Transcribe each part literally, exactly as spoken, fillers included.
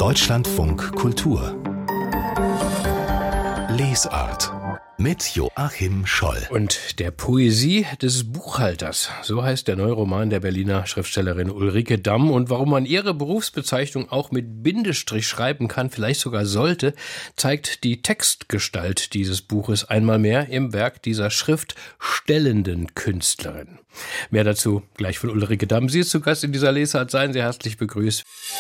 Deutschlandfunk Kultur Lesart mit Joachim Scholl. Und der Poesie des Buchhalters, so heißt der neue Roman der Berliner Schriftstellerin Ulrike Damm. Und warum man ihre Berufsbezeichnung auch mit Bindestrich schreiben kann, vielleicht sogar sollte, zeigt die Textgestalt dieses Buches einmal mehr im Werk dieser schriftstellenden Künstlerin. Mehr dazu gleich von Ulrike Damm. Sie ist zu Gast in dieser Lesart. Seien Sie herzlich begrüßt.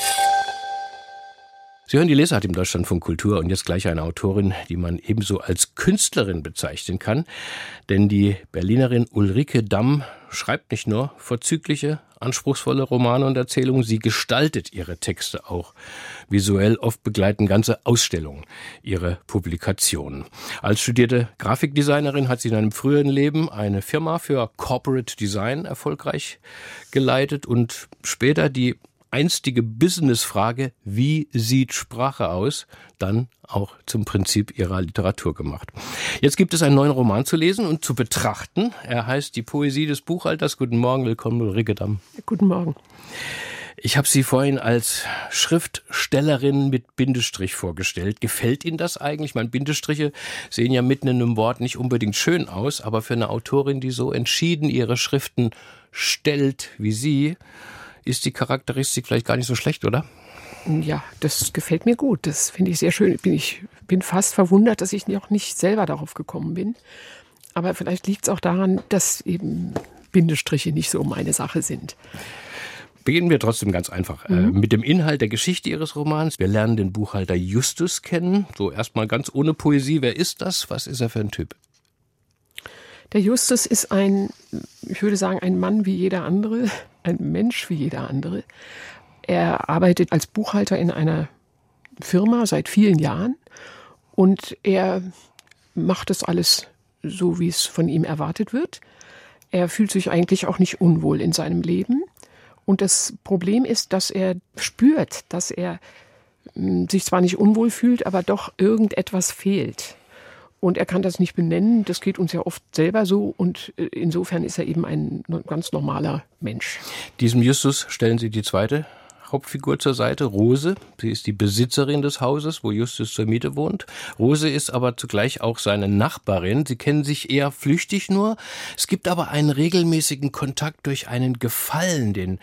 Sie hören die Lesart im Deutschlandfunk Kultur und jetzt gleich eine Autorin, die man ebenso als Künstlerin bezeichnen kann. Denn die Berlinerin Ulrike Damm schreibt nicht nur vorzügliche, anspruchsvolle Romane und Erzählungen, sie gestaltet ihre Texte auch visuell. Oft begleiten ganze Ausstellungen ihre Publikationen. Als studierte Grafikdesignerin hat sie in einem früheren Leben eine Firma für Corporate Design erfolgreich geleitet und später die einstige Businessfrage, wie sieht Sprache aus, dann auch zum Prinzip ihrer Literatur gemacht. Jetzt gibt es einen neuen Roman zu lesen und zu betrachten. Er heißt Die Poesie des Buchhalters. Guten Morgen, willkommen Ulrike Damm. Guten Morgen. Ich habe Sie vorhin als Schriftstellerin mit Bindestrich vorgestellt. Gefällt Ihnen das eigentlich? Meine Bindestriche sehen ja mitten in einem Wort nicht unbedingt schön aus, aber für eine Autorin, die so entschieden ihre Schriften stellt wie Sie, ist die Charakteristik vielleicht gar nicht so schlecht, oder? Ja, das gefällt mir gut. Das finde ich sehr schön. Bin ich bin fast verwundert, dass ich auch nicht selber darauf gekommen bin. Aber vielleicht liegt es auch daran, dass eben Bindestriche nicht so meine Sache sind. Beginnen wir trotzdem ganz einfach mhm. äh, mit dem Inhalt der Geschichte Ihres Romans. Wir lernen den Buchhalter Justus kennen. So erstmal ganz ohne Poesie. Wer ist das? Was ist er für ein Typ? Der Justus ist ein, ich würde sagen, ein Mann wie jeder andere, ein Mensch wie jeder andere. Er arbeitet als Buchhalter in einer Firma seit vielen Jahren und er macht das alles so, wie es von ihm erwartet wird. Er fühlt sich eigentlich auch nicht unwohl in seinem Leben. Und das Problem ist, dass er spürt, dass er sich zwar nicht unwohl fühlt, aber doch irgendetwas fehlt. Und er kann das nicht benennen, das geht uns ja oft selber so und insofern ist er eben ein ganz normaler Mensch. Diesem Justus stellen Sie die zweite Hauptfigur zur Seite, Rose. Sie ist die Besitzerin des Hauses, wo Justus zur Miete wohnt. Rose ist aber zugleich auch seine Nachbarin. Sie kennen sich eher flüchtig nur. Es gibt aber einen regelmäßigen Kontakt durch einen Gefallen, den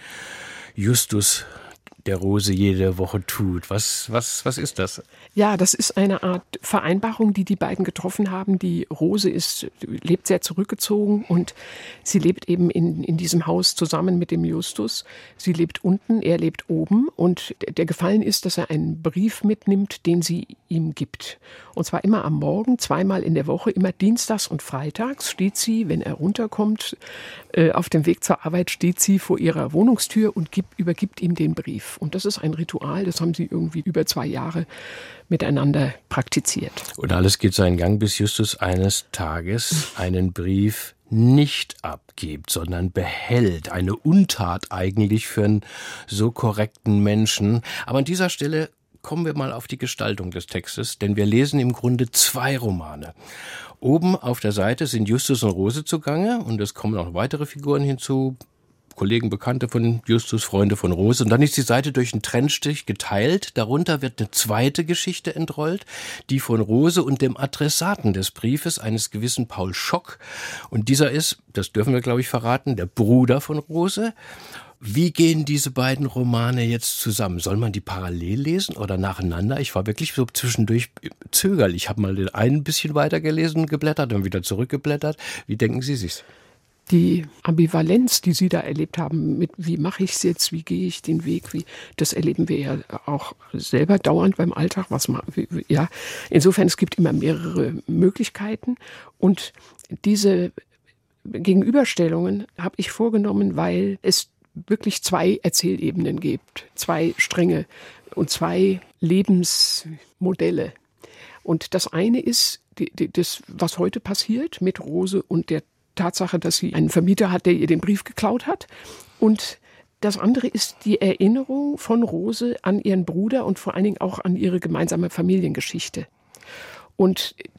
Justus der Rose jede Woche tut. Was, was, was ist das? Ja, das ist eine Art Vereinbarung, die die beiden getroffen haben. Die Rose ist, lebt sehr zurückgezogen und sie lebt eben in, in diesem Haus zusammen mit dem Justus. Sie lebt unten, er lebt oben und der Gefallen ist, dass er einen Brief mitnimmt, den sie ihm gibt. Und zwar immer am Morgen, zweimal in der Woche, immer dienstags und freitags steht sie, wenn er runterkommt, äh, auf dem Weg zur Arbeit steht sie vor ihrer Wohnungstür und gibt, übergibt ihm den Brief. Und das ist ein Ritual, das haben sie irgendwie über zwei Jahre miteinander praktiziert. Und alles geht seinen Gang, bis Justus eines Tages einen Brief nicht abgibt, sondern behält. Eine Untat eigentlich für einen so korrekten Menschen. Aber an dieser Stelle kommen wir mal auf die Gestaltung des Textes, denn wir lesen im Grunde zwei Romane. Oben auf der Seite sind Justus und Rose zugange und es kommen auch weitere Figuren hinzu, Kollegen, Bekannte von Justus, Freunde von Rose. Und dann ist die Seite durch einen Trennstrich geteilt. Darunter wird eine zweite Geschichte entrollt, die von Rose und dem Adressaten des Briefes, eines gewissen Paul Schock. Und dieser ist, das dürfen wir glaube ich verraten, der Bruder von Rose. Wie gehen diese beiden Romane jetzt zusammen? Soll man die parallel lesen oder nacheinander? Ich war wirklich so zwischendurch zögerlich. Ich habe mal den einen ein bisschen weitergelesen, geblättert und wieder zurückgeblättert. Wie denken Sie sich's? Die Ambivalenz, die Sie da erlebt haben, mit wie mache ich es jetzt, wie gehe ich den Weg, wie, das erleben wir ja auch selber dauernd beim Alltag. Was ma, wie, ja. Insofern, es gibt immer mehrere Möglichkeiten und diese Gegenüberstellungen habe ich vorgenommen, weil es wirklich zwei Erzählebenen gibt, zwei Stränge und zwei Lebensmodelle. Und das eine ist die, die, das, was heute passiert mit Rose und der Tatsache, dass sie einen Vermieter hat, der ihr den Brief geklaut hat. Und das andere ist die Erinnerung von Rose an ihren Bruder und vor allen Dingen auch an ihre gemeinsame Familiengeschichte. Und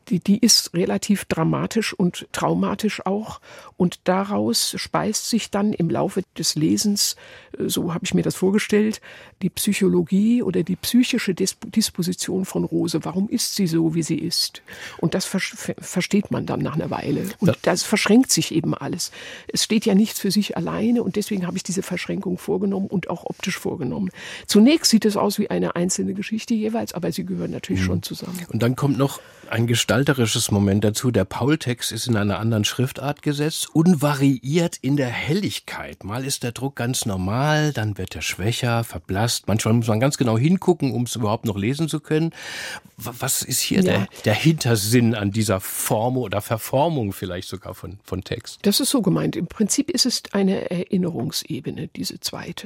die, die ist relativ dramatisch und traumatisch auch. Und daraus speist sich dann im Laufe des Lesens, so habe ich mir das vorgestellt, die Psychologie oder die psychische Disposition von Rose. Warum ist sie so, wie sie ist? Und das ver- versteht man dann nach einer Weile. Und das verschränkt sich eben alles. Es steht ja nichts für sich alleine und deswegen habe ich diese Verschränkung vorgenommen und auch optisch vorgenommen. Zunächst sieht es aus wie eine einzelne Geschichte jeweils, aber sie gehören natürlich mhm. schon zusammen. Und dann kommt noch ein gestalterisches Moment dazu. Der Paul-Text ist in einer anderen Schriftart gesetzt, unvariiert in der Helligkeit. Mal ist der Druck ganz normal, dann wird er schwächer, verblasst. Manchmal muss man ganz genau hingucken, um es überhaupt noch lesen zu können. Was ist hier ja. der, der Hintersinn an dieser Form oder Verformung vielleicht sogar von, von Text? Das ist so gemeint. Im Prinzip ist es eine Erinnerungsebene, diese zweite.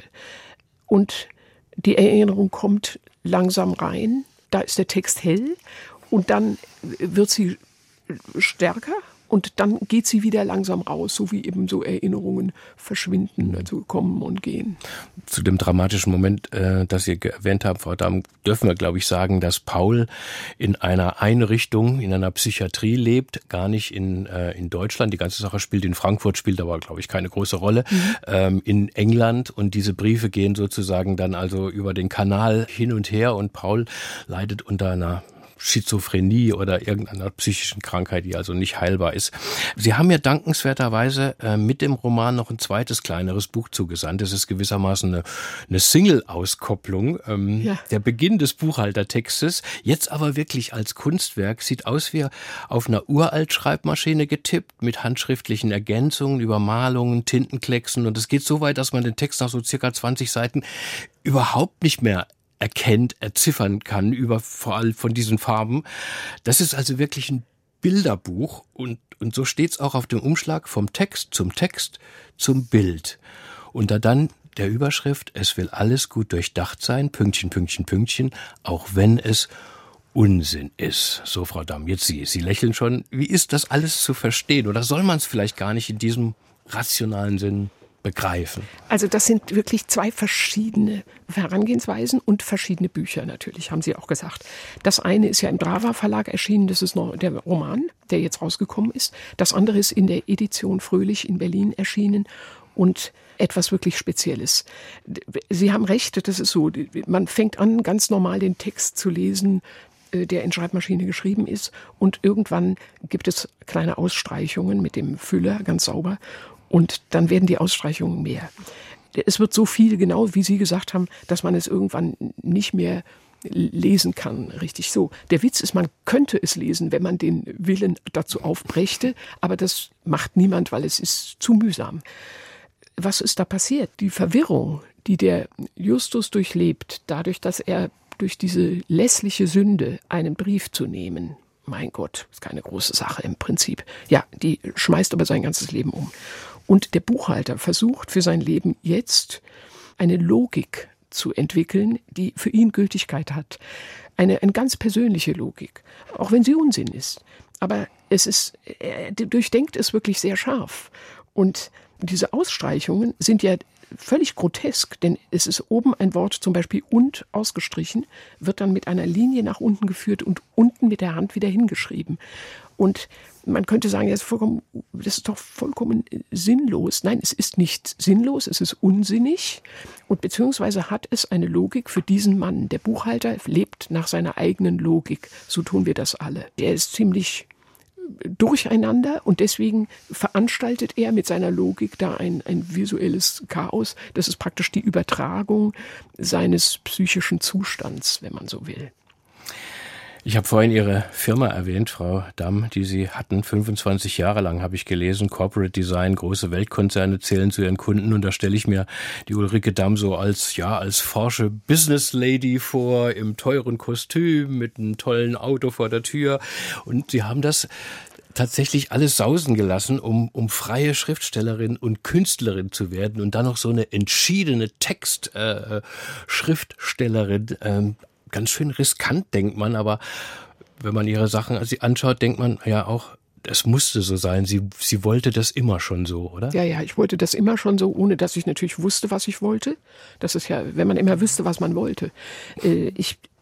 Und die Erinnerung kommt langsam rein. Da ist der Text hell. Und dann wird sie stärker und dann geht sie wieder langsam raus, so wie eben so Erinnerungen verschwinden, also kommen und gehen. Zu dem dramatischen Moment, äh, das Sie erwähnt haben, Frau Damm, dürfen wir, glaube ich, sagen, dass Paul in einer Einrichtung, in einer Psychiatrie lebt, gar nicht in, äh, in Deutschland. Die ganze Sache spielt in Frankfurt, spielt aber, glaube ich, keine große Rolle. Mhm. Ähm, in England, und diese Briefe gehen sozusagen dann also über den Kanal hin und her und Paul leidet unter einer Schizophrenie oder irgendeiner psychischen Krankheit, die also nicht heilbar ist. Sie haben mir dankenswerterweise äh, mit dem Roman noch ein zweites, kleineres Buch zugesandt. Es ist gewissermaßen eine, eine Single-Auskopplung. Ähm, ja. Der Beginn des Buchhaltertextes, jetzt aber wirklich als Kunstwerk, sieht aus wie auf einer Uralt-Schreibmaschine getippt, mit handschriftlichen Ergänzungen, Übermalungen, Tintenklecksen. Und es geht so weit, dass man den Text nach so circa zwanzig Seiten überhaupt nicht mehr erkennt, erziffern kann, über vor allem von diesen Farben. Das ist also wirklich ein Bilderbuch und, und so steht's auch auf dem Umschlag, vom Text zum Text zum Bild. Und da dann der Überschrift, es will alles gut durchdacht sein, Pünktchen, Pünktchen, Pünktchen, auch wenn es Unsinn ist. So, Frau Damm, jetzt Sie, Sie lächeln schon. Wie ist das alles zu verstehen? Oder soll man es vielleicht gar nicht in diesem rationalen Sinn begreifen? Also das sind wirklich zwei verschiedene Herangehensweisen und verschiedene Bücher natürlich, haben Sie auch gesagt. Das eine ist ja im Drava Verlag erschienen, das ist noch der Roman, der jetzt rausgekommen ist. Das andere ist in der Edition Fröhlich in Berlin erschienen und etwas wirklich Spezielles. Sie haben recht, das ist so, man fängt an, ganz normal den Text zu lesen, der in Schreibmaschine geschrieben ist, und irgendwann gibt es kleine Ausstreichungen mit dem Füller, ganz sauber. Und dann werden die Ausstreichungen mehr. Es wird so viel, genau wie Sie gesagt haben, dass man es irgendwann nicht mehr lesen kann, richtig so. Der Witz ist, man könnte es lesen, wenn man den Willen dazu aufbrächte, aber das macht niemand, weil es ist zu mühsam. Was ist da passiert? Die Verwirrung, die der Justus durchlebt, dadurch, dass er durch diese lässliche Sünde, einen Brief zu nehmen, mein Gott, ist keine große Sache im Prinzip. Ja, die schmeißt aber sein ganzes Leben um. Und der Buchhalter versucht für sein Leben jetzt eine Logik zu entwickeln, die für ihn Gültigkeit hat. Eine, eine ganz persönliche Logik, auch wenn sie Unsinn ist. Aber es ist, er durchdenkt es wirklich sehr scharf. Und diese Ausstreichungen sind ja völlig grotesk, denn es ist oben ein Wort, zum Beispiel und, ausgestrichen, wird dann mit einer Linie nach unten geführt und unten mit der Hand wieder hingeschrieben. Und man könnte sagen, das ist, vollkommen, das ist doch vollkommen sinnlos. Nein, es ist nicht sinnlos, es ist unsinnig und beziehungsweise hat es eine Logik für diesen Mann. Der Buchhalter lebt nach seiner eigenen Logik. So tun wir das alle. Er ist ziemlich durcheinander und deswegen veranstaltet er mit seiner Logik da ein, ein visuelles Chaos. Das ist praktisch die Übertragung seines psychischen Zustands, wenn man so will. Ich habe vorhin Ihre Firma erwähnt, Frau Damm, die Sie hatten. fünfundzwanzig Jahre lang habe ich gelesen. Corporate Design, große Weltkonzerne zählen zu Ihren Kunden. Und da stelle ich mir die Ulrike Damm so als, ja, als forsche Business Lady vor, im teuren Kostüm, mit einem tollen Auto vor der Tür. Und Sie haben das tatsächlich alles sausen gelassen, um, um freie Schriftstellerin und Künstlerin zu werden. Und dann noch so eine entschiedene Text-Schriftstellerin. Äh, äh, Ganz schön riskant, denkt man, aber wenn man ihre Sachen anschaut, denkt man ja auch, es musste so sein. Sie, sie wollte das immer schon so, oder? Ja, ja, ich wollte das immer schon so, ohne dass ich natürlich wusste, was ich wollte. Das ist ja, wenn man immer wüsste, was man wollte. Ich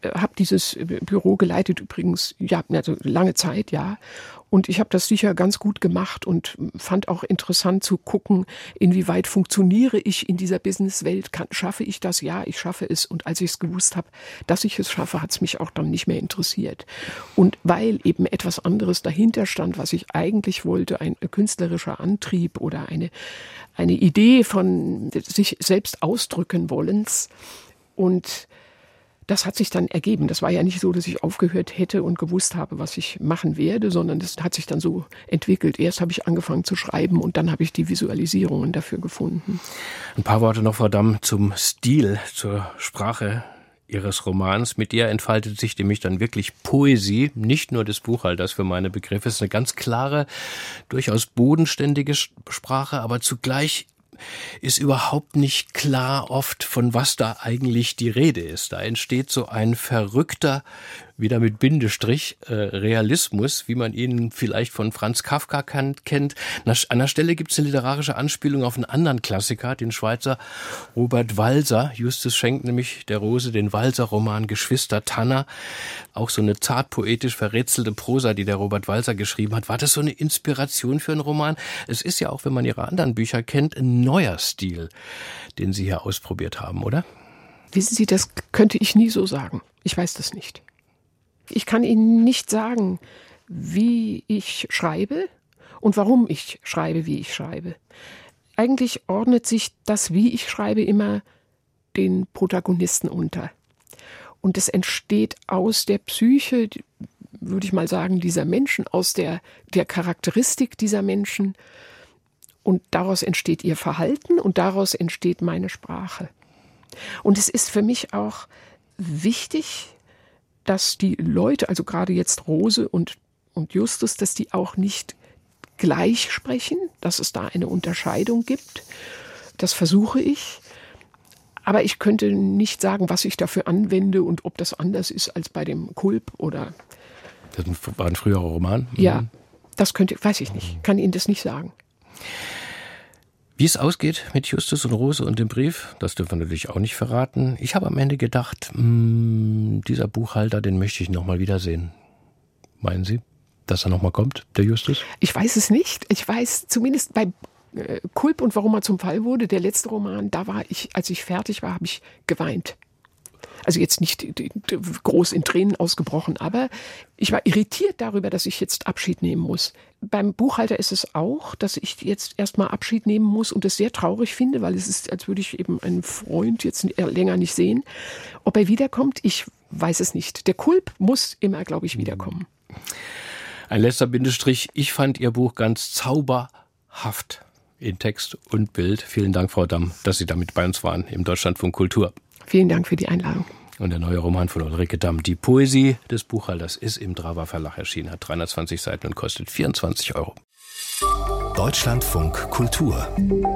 habe dieses Büro geleitet übrigens, ja, also lange Zeit, ja. Und ich habe das sicher ganz gut gemacht und fand auch interessant zu gucken, inwieweit funktioniere ich in dieser Businesswelt, kann, schaffe ich das? Ja, ich schaffe es. Und als ich es gewusst habe, dass ich es schaffe, hat es mich auch dann nicht mehr interessiert. Und weil eben etwas anderes dahinter stand, was ich eigentlich wollte, ein künstlerischer Antrieb oder eine, eine Idee von sich selbst ausdrücken wollens. Und das hat sich dann ergeben. Das war ja nicht so, dass ich aufgehört hätte und gewusst habe, was ich machen werde, sondern das hat sich dann so entwickelt. Erst habe ich angefangen zu schreiben und dann habe ich die Visualisierungen dafür gefunden. Ein paar Worte noch, Frau Damm, zum Stil, zur Sprache Ihres Romans. Mit ihr entfaltet sich nämlich dann wirklich Poesie, nicht nur des Buchhalters für meine Begriffe. Es ist eine ganz klare, durchaus bodenständige Sprache, aber zugleich ist überhaupt nicht klar oft, von was da eigentlich die Rede ist. Da entsteht so ein verrückter, wieder mit Bindestrich, äh, Realismus, wie man ihn vielleicht von Franz Kafka kan- kennt. An einer Stelle gibt es eine literarische Anspielung auf einen anderen Klassiker, den Schweizer Robert Walser. Justus schenkt nämlich der Rose den Walser-Roman Geschwister Tanner. Auch so eine zart poetisch verrätselte Prosa, die der Robert Walser geschrieben hat. War das so eine Inspiration für einen Roman? Es ist ja auch, wenn man Ihre anderen Bücher kennt, ein neuer Stil, den Sie hier ausprobiert haben, oder? Wissen Sie, das könnte ich nie so sagen. Ich weiß das nicht. Ich kann Ihnen nicht sagen, wie ich schreibe und warum ich schreibe, wie ich schreibe. Eigentlich ordnet sich das, wie ich schreibe, immer den Protagonisten unter. Und es entsteht aus der Psyche, würde ich mal sagen, dieser Menschen, aus der, der Charakteristik dieser Menschen. Und daraus entsteht ihr Verhalten und daraus entsteht meine Sprache. Und es ist für mich auch wichtig, dass die Leute, also gerade jetzt Rose und, und Justus, dass die auch nicht gleich sprechen, dass es da eine Unterscheidung gibt. Das versuche ich. Aber ich könnte nicht sagen, was ich dafür anwende und ob das anders ist als bei dem Kulp oder... Das war ein früherer Roman? Ja, das könnte, weiß ich nicht. Kann Ihnen das nicht sagen. Wie es ausgeht mit Justus und Rose und dem Brief, das dürfen wir natürlich auch nicht verraten. Ich habe am Ende gedacht, mh, dieser Buchhalter, den möchte ich noch mal wiedersehen. Meinen Sie, dass er noch mal kommt, der Justus? Ich weiß es nicht. Ich weiß zumindest bei äh, Kulp und warum er zum Fall wurde, der letzte Roman, da war ich, als ich fertig war, habe ich geweint. Also jetzt nicht groß in Tränen ausgebrochen, aber ich war irritiert darüber, dass ich jetzt Abschied nehmen muss. Beim Buchhalter ist es auch, dass ich jetzt erstmal Abschied nehmen muss und das sehr traurig finde, weil es ist, als würde ich eben einen Freund jetzt länger nicht sehen. Ob er wiederkommt, ich weiß es nicht. Der Kulp muss immer, glaube ich, wiederkommen. Ein letzter Bindestrich. Ich fand Ihr Buch ganz zauberhaft in Text und Bild. Vielen Dank, Frau Damm, dass Sie damit bei uns waren im Deutschlandfunk Kultur. Vielen Dank für die Einladung. Und der neue Roman von Ulrike Damm, Die Poesie des Buchhalters, ist im Drava Verlag erschienen, hat dreihundertzwanzig Seiten und kostet vierundzwanzig Euro. Deutschlandfunk Kultur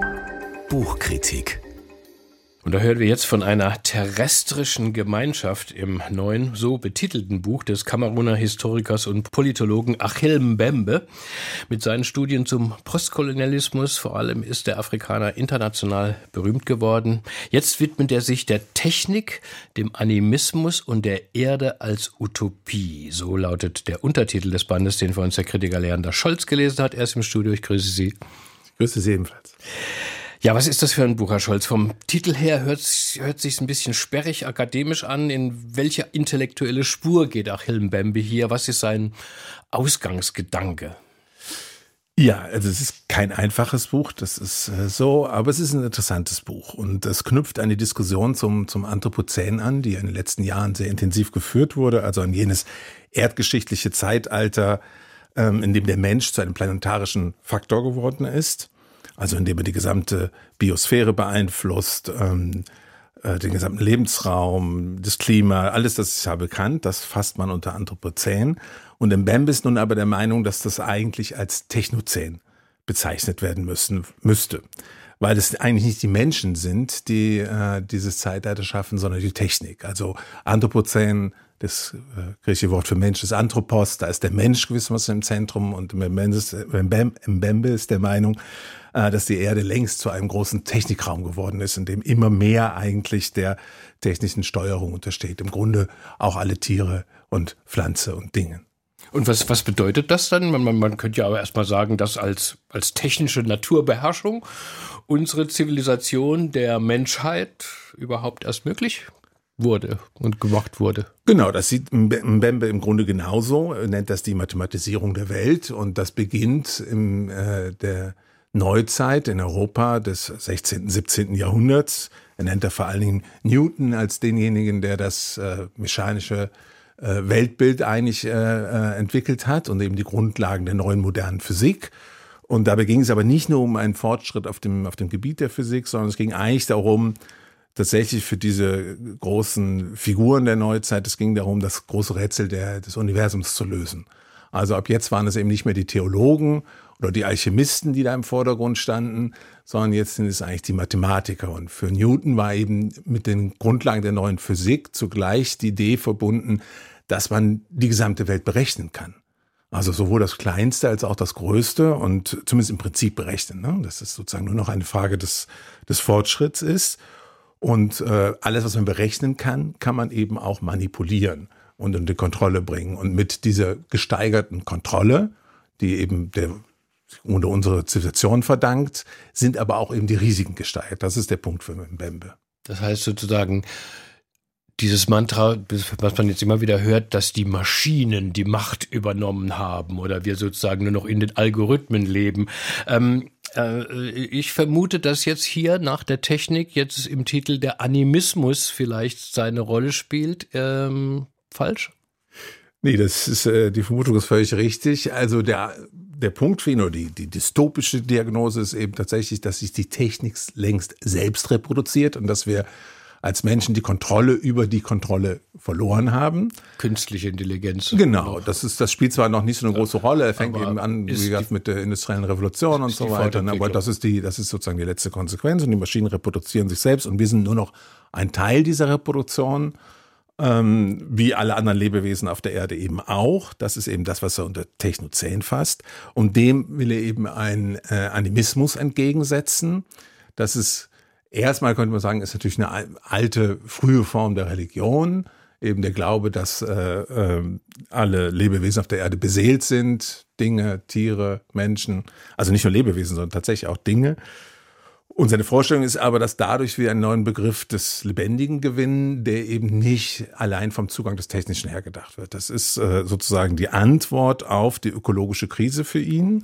Buchkritik. Und da hören wir jetzt von einer terrestrischen Gemeinschaft im neuen, so betitelten Buch des Kameruner Historikers und Politologen Achille Mbembe. Mit seinen Studien zum Postkolonialismus, vor allem ist der Afrikaner international berühmt geworden. Jetzt widmet er sich der Technik, dem Animismus und der Erde als Utopie. So lautet der Untertitel des Bandes, den für uns der Kritiker Leander Scholz gelesen hat. Er ist im Studio, ich grüße Sie. Ich grüße Sie ebenfalls. Ja, was ist das für ein Buch, Herr Scholz? Vom Titel her hört, hört sich ein bisschen sperrig, akademisch an. In welche intellektuelle Spur geht Achille Mbembe hier? Was ist sein Ausgangsgedanke? Ja, also es ist kein einfaches Buch, das ist äh, so, aber es ist ein interessantes Buch und es knüpft an die Diskussion zum, zum Anthropozän an, die in den letzten Jahren sehr intensiv geführt wurde, also an jenes erdgeschichtliche Zeitalter, ähm, in dem der Mensch zu einem planetarischen Faktor geworden ist. Also indem er die gesamte Biosphäre beeinflusst, ähm, äh, den gesamten Lebensraum, das Klima, alles das ist ja bekannt, das fasst man unter Anthropozän. Und Mbembe ist nun aber der Meinung, dass das eigentlich als Technozän bezeichnet werden müssen, müsste. weil es eigentlich nicht die Menschen sind, die äh, dieses Zeitalter schaffen, sondern die Technik. Also Anthropozän, das äh, griechische Wort für Mensch ist Anthropos, da ist der Mensch gewissermaßen im Zentrum, und Mbembe ist der Meinung, äh, dass die Erde längst zu einem großen Technikraum geworden ist, in dem immer mehr eigentlich der technischen Steuerung untersteht. Im Grunde auch alle Tiere und Pflanze und Dinge. Und was, was bedeutet das dann? Man, man könnte ja aber erstmal sagen, dass als, als technische Naturbeherrschung unsere Zivilisation der Menschheit überhaupt erst möglich wurde und gemacht wurde. Genau, das sieht Mbembe im Grunde genauso. Er nennt das die Mathematisierung der Welt, und das beginnt in äh, der Neuzeit in Europa des sechzehnten, siebzehnten Jahrhunderts. Er nennt da vor allen Dingen Newton als denjenigen, der das äh, mechanische äh, Weltbild eigentlich äh, äh, entwickelt hat und eben die Grundlagen der neuen modernen Physik. Und dabei ging es aber nicht nur um einen Fortschritt auf dem, auf dem Gebiet der Physik, sondern es ging eigentlich darum, tatsächlich für diese großen Figuren der Neuzeit, es ging darum, das große Rätsel der, des Universums zu lösen. Also ab jetzt waren es eben nicht mehr die Theologen oder die Alchemisten, die da im Vordergrund standen, sondern jetzt sind es eigentlich die Mathematiker. Und für Newton war eben mit den Grundlagen der neuen Physik zugleich die Idee verbunden, dass man die gesamte Welt berechnen kann. Also sowohl das Kleinste als auch das Größte, und zumindest im Prinzip berechnen, ne? Dass es sozusagen nur noch eine Frage des, des Fortschritts ist. Und äh, alles, was man berechnen kann, kann man eben auch manipulieren und unter Kontrolle bringen. Und mit dieser gesteigerten Kontrolle, die eben der unter unsere Zivilisation verdankt, sind aber auch eben die Risiken gesteigert. Das ist der Punkt für Mbembe. Das heißt sozusagen, dieses Mantra, was man jetzt immer wieder hört, dass die Maschinen die Macht übernommen haben oder wir sozusagen nur noch in den Algorithmen leben. Ähm, äh, ich vermute, dass jetzt hier nach der Technik jetzt im Titel der Animismus vielleicht seine Rolle spielt. Ähm, falsch? Nee, das ist, äh, die Vermutung ist völlig richtig. Also der, der Punkt für ihn, oder die, die dystopische Diagnose ist eben tatsächlich, dass sich die Technik längst selbst reproduziert und dass wir als Menschen die Kontrolle über die Kontrolle verloren haben. Künstliche Intelligenz. Genau, das ist, das spielt zwar noch nicht so eine große Rolle, er fängt eben an, wie gesagt, mit der industriellen Revolution und so weiter, aber das ist die, das ist sozusagen die letzte Konsequenz, und die Maschinen reproduzieren sich selbst und wir sind nur noch ein Teil dieser Reproduktion, ähm, wie alle anderen Lebewesen auf der Erde eben auch. Das ist eben das, was er unter Technozän fasst, und dem will er eben einen äh, Animismus entgegensetzen. Das ist erstmal, könnte man sagen, ist natürlich eine alte, frühe Form der Religion, eben der Glaube, dass äh, äh, alle Lebewesen auf der Erde beseelt sind, Dinge, Tiere, Menschen, also nicht nur Lebewesen, sondern tatsächlich auch Dinge. Und seine Vorstellung ist aber, dass dadurch wir einen neuen Begriff des Lebendigen gewinnen, der eben nicht allein vom Zugang des Technischen her gedacht wird. Das ist äh, sozusagen die Antwort auf die ökologische Krise für ihn.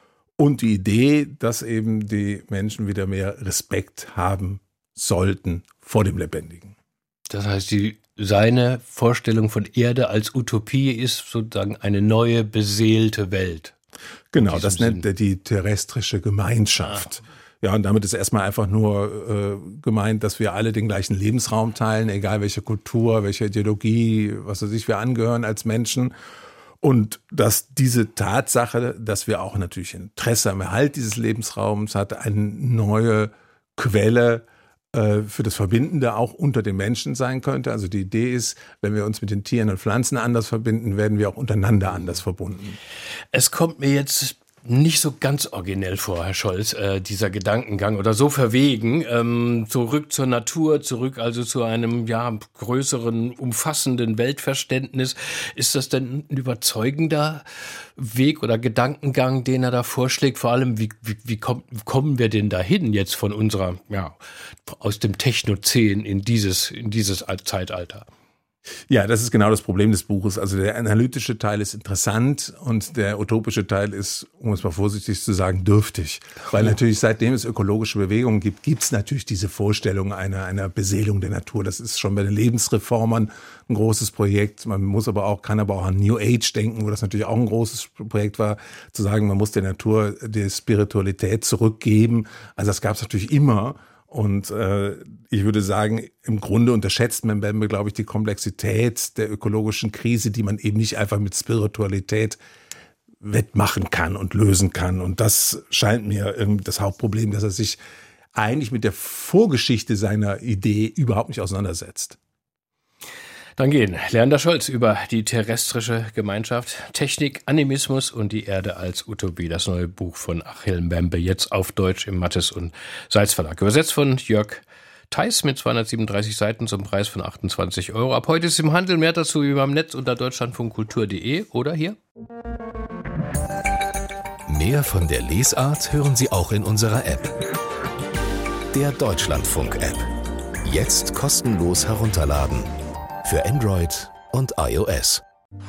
Und die Idee, dass eben die Menschen wieder mehr Respekt haben sollten vor dem Lebendigen. Das heißt, die, seine Vorstellung von Erde als Utopie ist sozusagen eine neue, beseelte Welt. Genau, das nennt er die terrestrische Gemeinschaft. Ah. Ja, und damit ist erstmal einfach nur äh, gemeint, dass wir alle den gleichen Lebensraum teilen, egal welche Kultur, welche Ideologie, was weiß ich, wir angehören als Menschen. Und dass diese Tatsache, dass wir auch natürlich Interesse am Erhalt dieses Lebensraums hat, eine neue Quelle äh, für das Verbindende auch unter den Menschen sein könnte. Also die Idee ist, wenn wir uns mit den Tieren und Pflanzen anders verbinden, werden wir auch untereinander anders verbunden. Es kommt mir jetzt nicht so ganz originell vor, Herr Scholz, äh, dieser Gedankengang oder so verwegen, ähm, zurück zur Natur, zurück also zu einem ja größeren, umfassenden Weltverständnis. Ist das denn ein überzeugender Weg oder Gedankengang, den er da vorschlägt? Vor allem, wie, wie, wie komm, kommen wir denn dahin jetzt von unserer, ja, aus dem Technozän in dieses, in dieses Zeitalter? Ja, das ist genau das Problem des Buches. Also der analytische Teil ist interessant und der utopische Teil ist, um es mal vorsichtig zu sagen, dürftig. Weil natürlich seitdem es ökologische Bewegungen gibt, gibt es natürlich diese Vorstellung einer, einer Beseelung der Natur. Das ist schon bei den Lebensreformern ein großes Projekt. Man muss aber auch, kann aber auch an New Age denken, wo das natürlich auch ein großes Projekt war, zu sagen, man muss der Natur die Spiritualität zurückgeben. Also das gab es natürlich immer. Und äh, ich würde sagen, im Grunde unterschätzt Mbembe, glaube ich, die Komplexität der ökologischen Krise, die man eben nicht einfach mit Spiritualität wettmachen kann und lösen kann. Und das scheint mir irgendwie das Hauptproblem, dass er sich eigentlich mit der Vorgeschichte seiner Idee überhaupt nicht auseinandersetzt. Dann gehen Leander Scholz über die terrestrische Gemeinschaft, Technik, Animismus und die Erde als Utopie. Das neue Buch von Achim Mbembe, jetzt auf Deutsch im Mattes und Seitz Verlag. Übersetzt von Jörg Theis mit zweihundertsiebenunddreißig Seiten zum Preis von achtundzwanzig Euro. Ab heute ist im Handel, mehr dazu über im Netz unter deutschlandfunkkultur punkt de oder hier. Mehr von der Lesart hören Sie auch in unserer App. Der Deutschlandfunk-App. Jetzt kostenlos herunterladen. Für Android und iOS.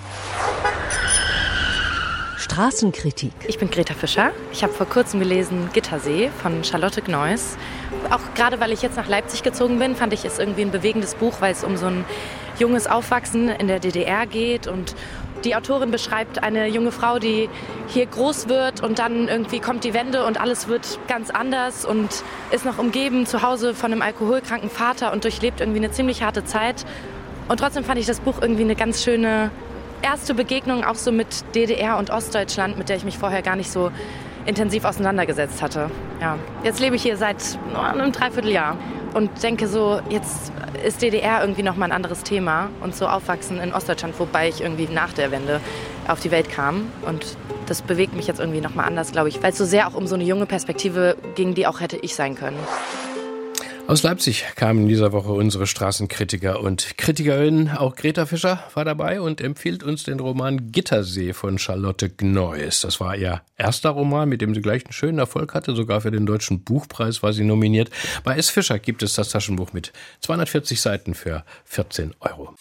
Straßenkritik. Ich bin Greta Fischer. Ich habe vor kurzem gelesen Gittersee von Charlotte Gneuss. Auch gerade weil ich jetzt nach Leipzig gezogen bin, fand ich es irgendwie ein bewegendes Buch, weil es um so ein junges Aufwachsen in der D D R geht. Und die Autorin beschreibt eine junge Frau, die hier groß wird und dann irgendwie kommt die Wende und alles wird ganz anders und ist noch umgeben zu Hause von einem alkoholkranken Vater und durchlebt irgendwie eine ziemlich harte Zeit. Und trotzdem fand ich das Buch irgendwie eine ganz schöne erste Begegnung auch so mit D D R und Ostdeutschland, mit der ich mich vorher gar nicht so intensiv auseinandergesetzt hatte. Ja. Jetzt lebe ich hier seit oh, einem Dreivierteljahr und denke so, jetzt ist D D R irgendwie nochmal ein anderes Thema und so aufwachsen in Ostdeutschland, wobei ich irgendwie nach der Wende auf die Welt kam. Und das bewegt mich jetzt irgendwie nochmal anders, glaube ich, weil es so sehr auch um so eine junge Perspektive ging, die auch hätte ich sein können. Aus Leipzig kamen in dieser Woche unsere Straßenkritiker und Kritikerinnen. Auch Greta Fischer war dabei und empfiehlt uns den Roman Gittersee von Charlotte Gneuss. Das war ihr erster Roman, mit dem sie gleich einen schönen Erfolg hatte. Sogar für den Deutschen Buchpreis war sie nominiert. Bei S. Fischer gibt es das Taschenbuch mit zweihundertvierzig Seiten für vierzehn Euro.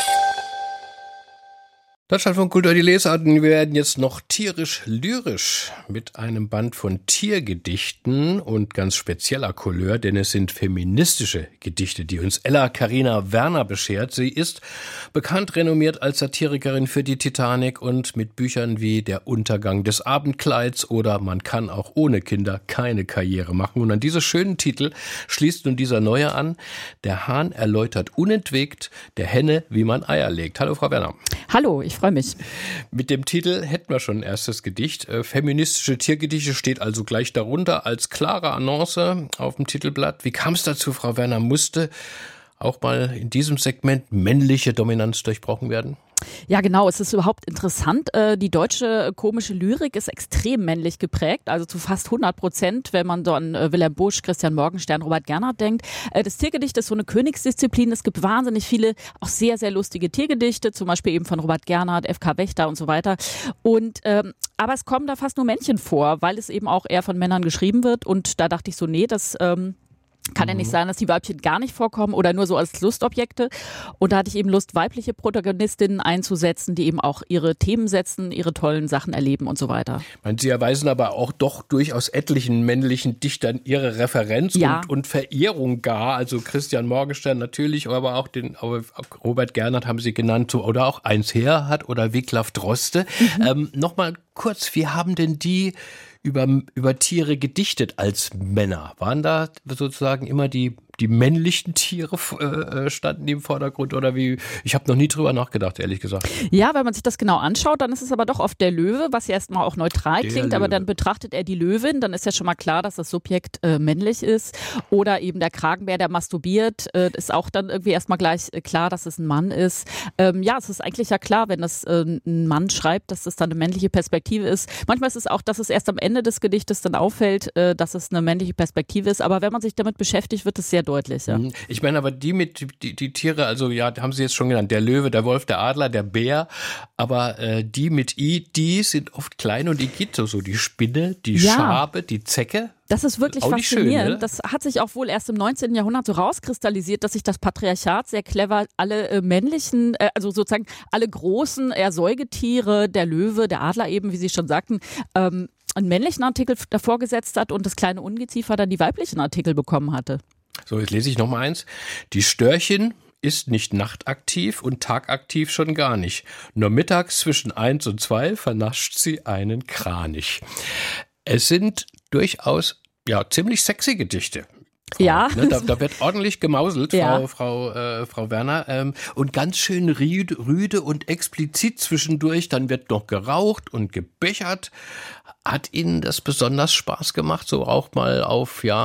Deutschlandfunk Kultur, die Lesarten. Wir werden jetzt noch tierisch-lyrisch mit einem Band von Tiergedichten und ganz spezieller Couleur, denn es sind feministische Gedichte, die uns Ella Carina Werner beschert. Sie ist bekannt renommiert als Satirikerin für die Titanic und mit Büchern wie Der Untergang des Abendkleids oder Man kann auch ohne Kinder keine Karriere machen. Und an diese schönen Titel schließt nun dieser neue an. Der Hahn erläutert unentwegt der Henne, wie man Eier legt. Hallo, Frau Werner. Hallo, ich freue mich. Mit dem Titel hätten wir schon ein erstes Gedicht. Äh, feministische Tiergedichte steht also gleich darunter als klare Annonce auf dem Titelblatt. Wie kam es dazu, Frau Werner? Musste auch mal in diesem Segment männliche Dominanz durchbrochen werden? Ja, genau. Es ist überhaupt interessant. Die deutsche komische Lyrik ist extrem männlich geprägt, also zu fast hundert Prozent, wenn man so an Wilhelm Busch, Christian Morgenstern, Robert Gernhardt denkt. Das Tiergedicht ist so eine Königsdisziplin. Es gibt wahnsinnig viele, auch sehr, sehr lustige Tiergedichte, zum Beispiel eben von Robert Gernhardt, F K Wächter und so weiter. Und, ähm, aber es kommen da fast nur Männchen vor, weil es eben auch eher von Männern geschrieben wird. Und da dachte ich so, nee, das... Ähm, Kann ja nicht sein, dass die Weibchen gar nicht vorkommen oder nur so als Lustobjekte. Und da hatte ich eben Lust, weibliche Protagonistinnen einzusetzen, die eben auch ihre Themen setzen, ihre tollen Sachen erleben und so weiter. Sie erweisen aber auch doch durchaus etlichen männlichen Dichtern ihre Referenz ja. und, und Verehrung gar. Also Christian Morgenstern natürlich, aber auch den auch Robert Gernhardt haben Sie genannt, oder auch Heinz Herrhardt oder Wiglaf Droste. Mhm. Ähm, Nochmal kurz, wie haben denn die über, über Tiere gedichtet als Männer? Waren da sozusagen immer die, die männlichen Tiere äh, standen die im Vordergrund oder wie? Ich habe noch nie drüber nachgedacht, ehrlich gesagt. Ja, wenn man sich das genau anschaut, dann ist es aber doch oft der Löwe, was ja erstmal auch neutral der klingt, Löwe. Aber dann betrachtet er die Löwin, dann ist ja schon mal klar, dass das Subjekt äh, männlich ist. Oder eben der Kragenbär, der masturbiert, äh, ist auch dann irgendwie erstmal gleich äh, klar, dass es ein Mann ist. Ähm, ja, es ist eigentlich ja klar, wenn das äh, ein Mann schreibt, dass das dann eine männliche Perspektive ist. Manchmal ist es auch, dass es erst am Ende des Gedichtes dann auffällt, äh, dass es eine männliche Perspektive ist. Aber wenn man sich damit beschäftigt, wird es sehr deutlich. Ja. Ich meine aber die mit die, die Tiere, also ja, haben Sie jetzt schon genannt, der Löwe, der Wolf, der Adler, der Bär, aber äh, die mit I, die sind oft klein und Igitt, so die Spinne, die ja. Schabe, die Zecke. Das ist wirklich auch faszinierend. Schön, ne? Das hat sich auch wohl erst im neunzehnten Jahrhundert so rauskristallisiert, dass sich das Patriarchat sehr clever alle äh, männlichen, äh, also sozusagen alle großen eher Säugetiere, der Löwe, der Adler eben, wie Sie schon sagten, ähm, einen männlichen Artikel davor gesetzt hat und das kleine Ungeziefer dann die weiblichen Artikel bekommen hatte. So, jetzt lese ich noch mal eins. Die Störchen ist nicht nachtaktiv und tagaktiv schon gar nicht. Nur mittags zwischen eins und zwei vernascht sie einen Kranich. Es sind durchaus ja ziemlich sexy Gedichte. Frau, ja. Ne, da, da wird ordentlich gemauselt, ja. Frau, Frau, äh, Frau Werner. Ähm, und ganz schön rüde, rüde und explizit zwischendurch. Dann wird noch geraucht und gebechert. Hat Ihnen das besonders Spaß gemacht, so auch mal auf, ja,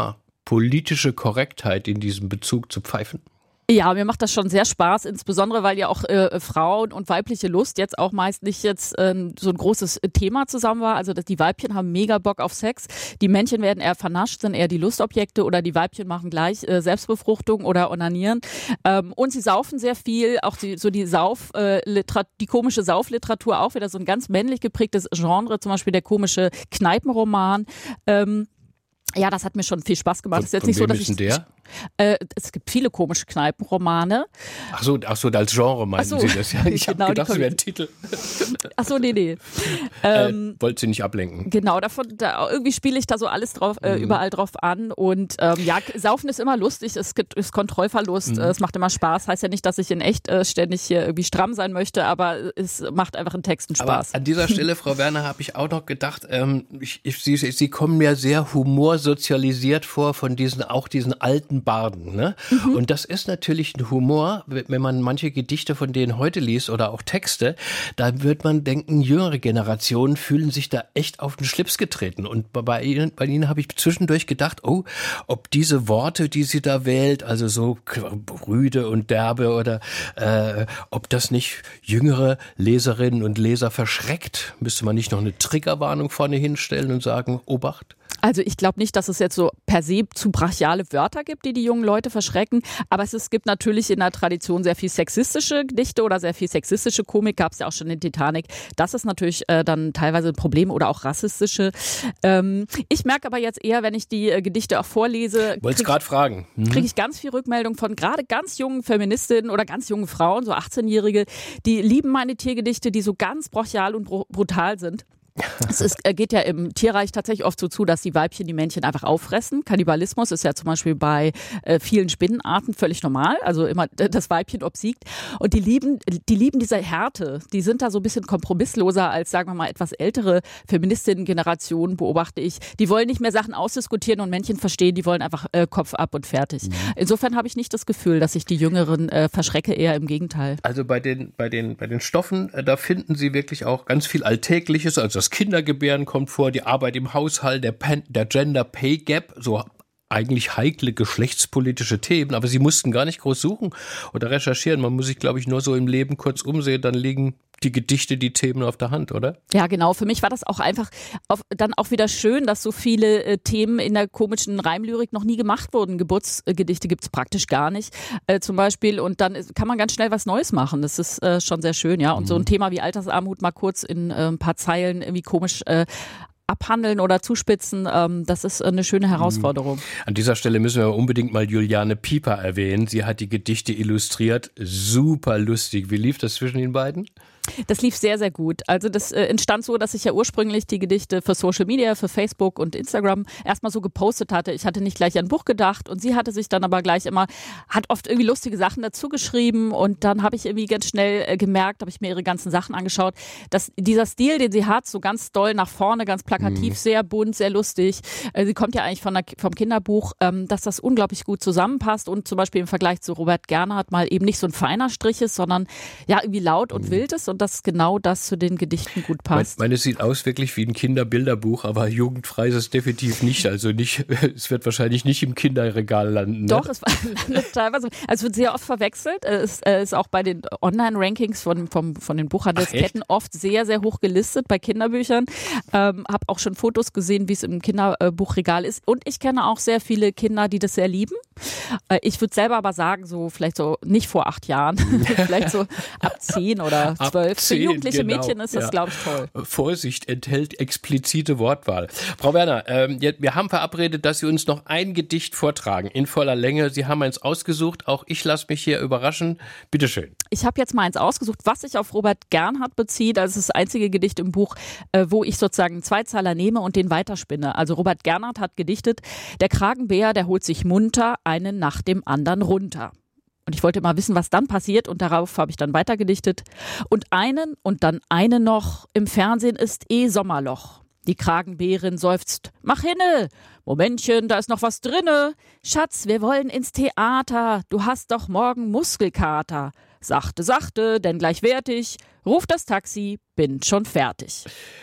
politische Korrektheit in diesem Bezug zu pfeifen? Ja, mir macht das schon sehr Spaß, insbesondere weil ja auch äh, Frauen und weibliche Lust jetzt auch meist nicht jetzt ähm, so ein großes Thema zusammen war. Also dass die Weibchen haben mega Bock auf Sex, die Männchen werden eher vernascht, sind eher die Lustobjekte oder die Weibchen machen gleich äh, Selbstbefruchtung oder Onanieren. Ähm, und sie saufen sehr viel, auch die, so die Sauf, äh, Literat- die komische Saufliteratur, auch wieder so ein ganz männlich geprägtes Genre, zum Beispiel der komische Kneipenroman. Ähm, Ja, das hat mir schon viel Spaß gemacht. Von, es ist jetzt von nicht so, wem dass ist ich, denn der? Äh, es gibt viele komische Kneipenromane. Ach so, ach so, als Genre meinen Ach so. Sie das ja. Ich Genau, habe die gedacht, das wäre ein Titel. Ach so, nee, nee. Ähm, äh, wollte Sie nicht ablenken. Genau, davon, da, irgendwie spiele ich da so alles drauf, äh, Mhm. überall drauf an. Und ähm, ja, Saufen ist immer lustig, es gibt- ist Kontrollverlust, Mhm. äh, es macht immer Spaß. Heißt ja nicht, dass ich in echt äh, ständig hier irgendwie stramm sein möchte, aber es macht einfach in Texten Spaß. Aber an dieser Stelle, Frau Werner, habe ich auch noch gedacht, ähm, ich, ich, Sie, Sie kommen mir sehr humorsozialisiert vor von diesen, auch diesen alten Barden, ne? Mhm. Und das ist natürlich ein Humor, wenn man manche Gedichte von denen heute liest oder auch Texte, da wird man denken, jüngere Generationen fühlen sich da echt auf den Schlips getreten. Und bei Ihnen, bei Ihnen habe ich zwischendurch gedacht, oh, ob diese Worte, die sie da wählt, also so rüde und derbe oder äh, ob das nicht jüngere Leserinnen und Leser verschreckt. Müsste man nicht noch eine Triggerwarnung vorne hinstellen und sagen, Obacht? Also ich glaube nicht, dass es jetzt so per se zu brachiale Wörter gibt, die die jungen Leute verschrecken, aber es, es gibt natürlich in der Tradition sehr viel sexistische Gedichte oder sehr viel sexistische Komik, gab es ja auch schon in Titanic. Das ist natürlich äh, dann teilweise ein Problem oder auch rassistische. Ähm, ich merke aber jetzt eher, wenn ich die äh, Gedichte auch vorlese, Wollte es gerade fragen. Mhm. kriege ich ganz viel Rückmeldung von gerade ganz jungen Feministinnen oder ganz jungen Frauen, so achtzehnjährige, die lieben meine Tiergedichte, die so ganz brachial und br- brutal sind. Es ist, geht ja im Tierreich tatsächlich oft so zu, dass die Weibchen die Männchen einfach auffressen. Kannibalismus ist ja zum Beispiel bei äh, vielen Spinnenarten völlig normal. Also immer das Weibchen obsiegt. Und die lieben, die lieben diese Härte. Die sind da so ein bisschen kompromissloser als, sagen wir mal, etwas ältere Feministinnen-Generationen, beobachte ich. Die wollen nicht mehr Sachen ausdiskutieren und Männchen verstehen. Die wollen einfach äh, Kopf ab und fertig. Mhm. Insofern habe ich nicht das Gefühl, dass ich die Jüngeren äh, verschrecke, eher im Gegenteil. Also bei den, bei den, bei den Stoffen, äh, da finden Sie wirklich auch ganz viel Alltägliches, also das Kindergebären kommt vor, die Arbeit im Haushalt, der, Pen, der Gender Pay Gap, so eigentlich heikle geschlechtspolitische Themen, aber Sie mussten gar nicht groß suchen oder recherchieren. Man muss sich, glaube ich, nur so im Leben kurz umsehen, dann liegen die Gedichte, die Themen auf der Hand, oder? Ja, genau. Für mich war das auch einfach auf, dann auch wieder schön, dass so viele äh, Themen in der komischen Reimlyrik noch nie gemacht wurden. Geburtsgedichte gibt es praktisch gar nicht, äh, zum Beispiel. Und dann ist, kann man ganz schnell was Neues machen. Das ist äh, schon sehr schön, ja. Und mhm. so ein Thema wie Altersarmut mal kurz in äh, ein paar Zeilen irgendwie komisch äh, abhandeln oder zuspitzen, ähm, das ist eine schöne Herausforderung. An dieser Stelle müssen wir unbedingt mal Juliane Pieper erwähnen. Sie hat die Gedichte illustriert. Super lustig. Wie lief das zwischen den beiden? Das lief sehr, sehr gut. Also das äh, entstand so, dass ich ja ursprünglich die Gedichte für Social Media, für Facebook und Instagram erstmal so gepostet hatte. Ich hatte nicht gleich an ein Buch gedacht und sie hatte sich dann aber gleich immer, hat oft irgendwie lustige Sachen dazu geschrieben und dann habe ich irgendwie ganz schnell äh, gemerkt, habe ich mir ihre ganzen Sachen angeschaut, dass dieser Stil, den sie hat, so ganz doll nach vorne, ganz plakativ, mhm. sehr bunt, sehr lustig. Äh, sie kommt ja eigentlich von der, vom Kinderbuch, ähm, dass das unglaublich gut zusammenpasst und zum Beispiel im Vergleich zu Robert Gernhardt mal eben nicht so ein feiner Strich ist, sondern ja irgendwie laut und mhm. wild ist. Und dass genau das zu den Gedichten gut passt. Ich meine, es sieht aus wirklich wie ein Kinderbilderbuch, aber jugendfrei ist es definitiv nicht. Also nicht, es wird wahrscheinlich nicht im Kinderregal landen. Ne? Doch, es landet teilweise. Also es wird sehr oft verwechselt. Es ist auch bei den Online-Rankings von, von, von den Buchhandelsketten oft sehr, sehr hoch gelistet bei Kinderbüchern. Ähm, habe auch schon Fotos gesehen, wie es im Kinderbuchregal ist. Und ich kenne auch sehr viele Kinder, die das sehr lieben. Äh, ich würde selber aber sagen, so vielleicht so nicht vor acht Jahren, vielleicht so ab zehn oder zwölf. Für jugendliche genau. Mädchen ist das, ja. glaube ich, toll. Vorsicht, enthält explizite Wortwahl. Frau Werner, ähm, wir haben verabredet, dass Sie uns noch ein Gedicht vortragen, in voller Länge. Sie haben eins ausgesucht, auch ich lasse mich hier überraschen. Bitte schön. Ich habe jetzt mal eins ausgesucht, was sich auf Robert Gernhardt bezieht. Das ist das einzige Gedicht im Buch, äh, wo ich sozusagen einen Zweizeiler nehme und den weiterspinne. Also Robert Gernhardt hat gedichtet, der Kragenbär, der holt sich munter einen nach dem anderen runter. Und ich wollte mal wissen, was dann passiert und darauf habe ich dann weitergedichtet. Und einen und dann eine noch, im Fernsehen ist eh Sommerloch. Die Kragenbärin seufzt, mach hinne, Momentchen, da ist noch was drinne. Schatz, wir wollen ins Theater, du hast doch morgen Muskelkater. Sachte, sachte, denn gleich werd ich, ruf das Taxi, bin schon fertig.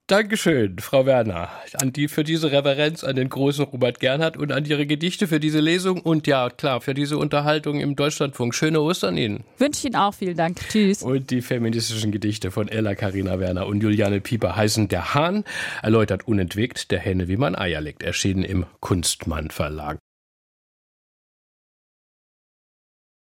Dankeschön, Frau Werner, an die, für diese Reverenz an den großen Robert Gernhardt und an Ihre Gedichte für diese Lesung und ja, klar, für diese Unterhaltung im Deutschlandfunk. Schöne Ostern Ihnen. Wünsche ich Ihnen auch, vielen Dank. Tschüss. Und die feministischen Gedichte von Ella Carina Werner und Juliane Pieper heißen Der Hahn, erläutert unentwegt, der Henne, wie man Eier legt, erschienen im Kunstmann Verlag.